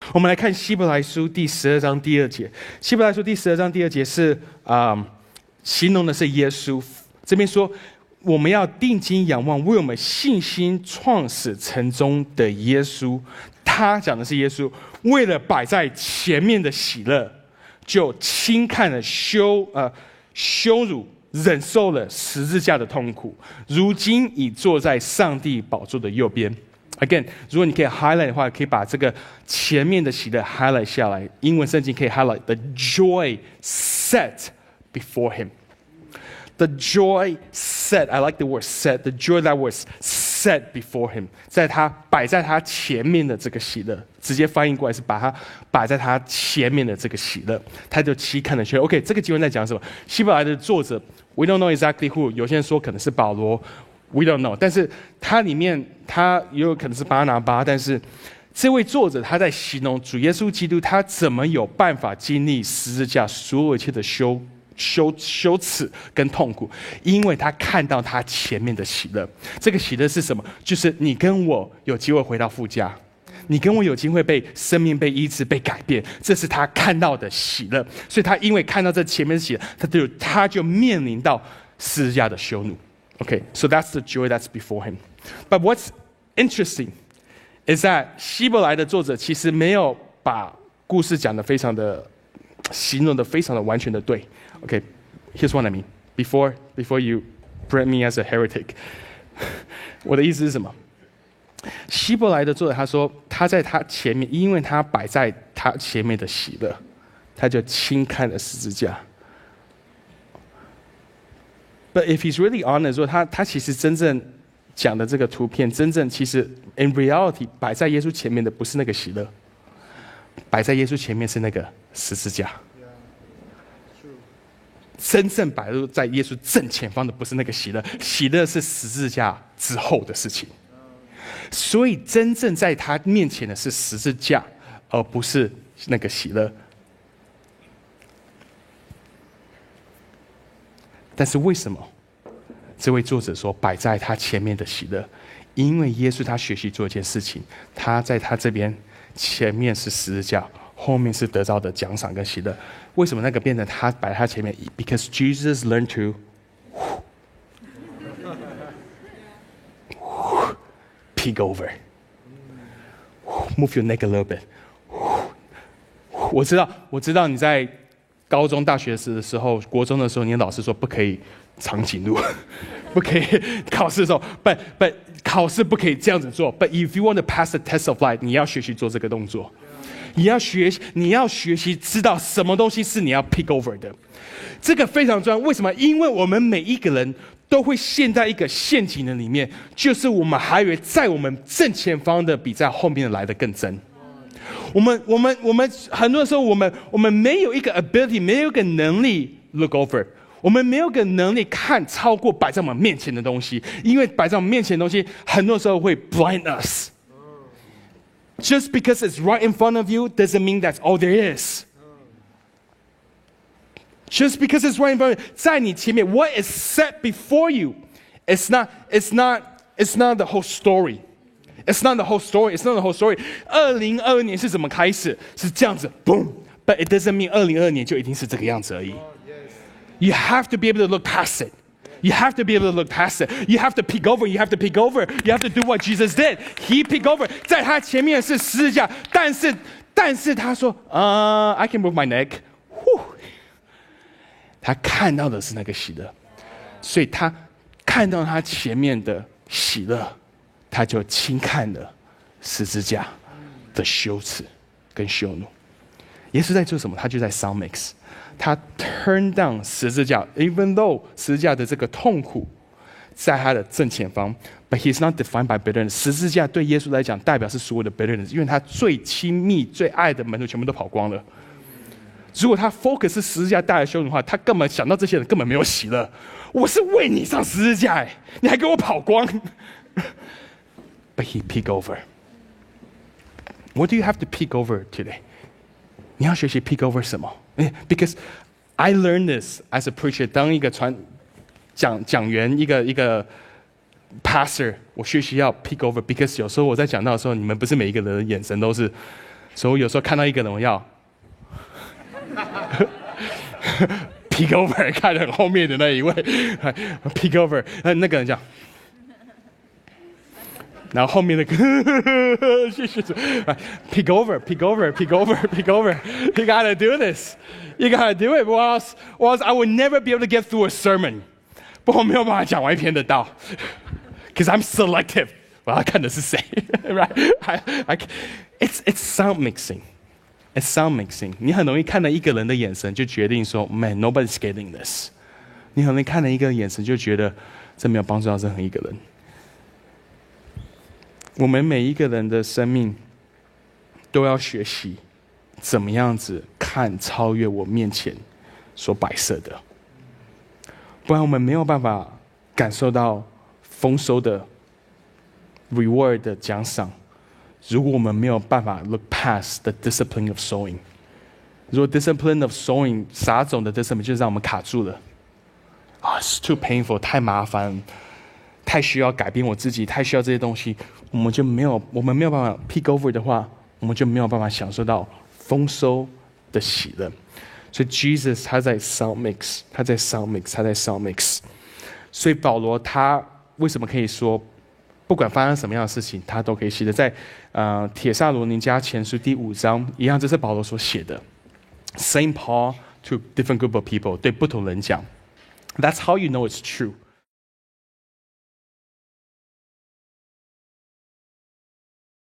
我们来看希伯来书第12章第2节。希伯来书第12章第2节是形容的是耶稣。这边说，我们要定睛仰望为我们信心创始成终的耶稣。他讲的是耶稣，为了摆在前面的喜乐，就轻看了羞辱，忍受了十字架的痛苦，如今已坐在上帝宝座的右边。Again， 如果你可以 highlight 的话，可以把这个前面的喜乐 highlight 下来。英文圣经可以 highlight the joy set before him。The joy set, I like the word set. The joy that was set before him， 摆在他前面的这个喜乐，直接翻译过来是把它摆在他前面的这个喜乐，他就期看了去。OK， 这个经文在讲什么？希伯来的作者 ，we don't know exactly who， 有些人说可能是保罗 ，we don't know。但是它里面他也有可能是巴拿巴，但是这位作者他在形容主耶稣基督，他怎么有办法经历十字架所有一切的羞耻跟痛苦，因为他看到他前面的喜乐。这个喜乐是什么？就是你跟我有机会回到父家，你跟我有机会被生命被医治被改变，这是他看到的喜乐。所以他因为看到这前面的喜乐，他就面临到十字架的羞辱。Okay, so that's the joy that's before him. But what's interesting is that 希伯来的作者其实没有把故事讲得非常的形容得非常的完全的对。Okay, here's what I mean. Before you brand me as a heretic， 我的意思是什么？希伯来的作者他说，他在他前面，因为他摆在他前面的喜乐，他就轻看了十字架。But if he's really honest， 说他其实真正讲的这个图片，真正其实 in reality 摆在耶稣前面的不是那个喜乐，摆在耶稣前面是那个十字架。真正摆入在耶稣正前方的不是那个喜乐，喜乐是十字架之后的事情。所以真正在他面前的是十字架，而不是那个喜乐。但是为什么这位作者说摆在他前面的喜乐？因为耶稣他学习做一件事情，他在他这边前面是十字架，后面是得到的奖赏跟喜乐。为什么那个变成他摆在他前面 ？Because Jesus learned to peek over, move your neck a little bit. 我知道你在高中、大学的时候、国中的时候，你的老师说不可以长颈鹿，不可以考试的时候 ，but 考试不可以这样子做。But if you want to pass the test of life， 你要学习做这个动作。你要学习知道什么东西是你要 pick over 的，这个非常重要。为什么？因为我们每一个人都会陷在一个陷阱的里面，就是我们还以为在我们正前方的比在后面的来的更真。我们很多时候我们没有一个 ability， 没有一个能力 look over， 我们没有一个能力看超过摆在我们面前的东西，因为摆在我们面前的东西很多时候会 blind us。Just because it's right in front of you doesn't mean that's all there is. Just because it's right in front of you， 在你前面 what is set before you, it's not the whole story. It's not the whole story. 2022年是怎么开始？是这样子 boom. But it doesn't mean 2022年就一定是这个样子而已。You have to be able to look past it.You have to be able to look past it. You have to peek over. You have to peek over. You have to do what Jesus did. He peeked over. 在他前面是十字架，但是他说I can move my neck. 他看到的是那个喜乐，所以他看到他前面的喜乐，他就轻看了十字架的羞耻跟羞辱。耶稣在做什么？他就在 Psalmix。他 turn down 十字架 ，even though 十字架的这个痛苦在他的正前方 ，but he's not defined by bitterness。十字架对耶稣来讲代表是所有的 bitterness， 因为他最亲密、最爱的门徒全部都跑光了。如果他 focus 是十字架带来羞辱的话，他根本想到这些人根本没有喜乐。我是为你上十字架，你还给我跑光。But he peek over. What do you have to peek over today? 你要学习 peek over 什么？Because I learned this as a preacher， 当一个讲员，一个 pastor， 我学习要 peek over。Because 有时候我在讲到的时候，你们不是每一个人的眼神都是所以我有时候看到一个人，我要peek over 看很后面的那一位，peek over， 那个人这样。然后后面的谢谢主 ，peek over，peek over，peek over，peek over。You gotta do this. You gotta do it. Or else I would never be able to get through a sermon. 不然我没有办法讲完一篇的道 ，because I'm selective. 我要看的是谁 ，right? It's sound mixing. It's sound mixing. 你很容易看了一个人的眼神，就决定说 ，Man, nobody's getting this. 你很容易看了一个眼神，就觉得这没有帮助到任何一个人。我们每一个人的生命都要学习怎么样子看超越我面前所摆设的，不然我们没有办法感受到丰收的 reward 的奖赏。如果我们没有办法 look past the discipline of sowing， 如果 discipline of sowing 撒种的 discipline 就让我们卡住了，it's too painful， 太麻烦，太需要改变我自己，太需要这些东西，我们没有办法 peek over 的话，我们就没有办法享受到丰收的喜乐。所以 Jesus 他在 sound mix， 他在 sound mix， 他在 sound mix。所以保罗他为什么可以说，不管发生什么样的事情，他都可以写的在帖撒罗尼迦前书第5章一样，这是保罗所写的。Same Paul to different group of people， 对不同人讲。That's how you know it's true.